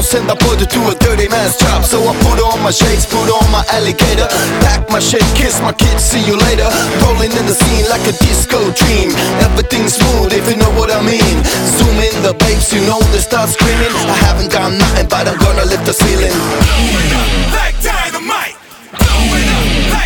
send the boy to do a dirty man's job. So I put on my shades, put on my alligator, pack my shit, kiss my kids, see you later. Rolling in the scene like a disco dream. Everything's smooth if you know what I mean. Zoom in the babes, you know they start screaming. I haven't got nothing but I'm gonna lift the ceiling. Like dynamite. Blowing up.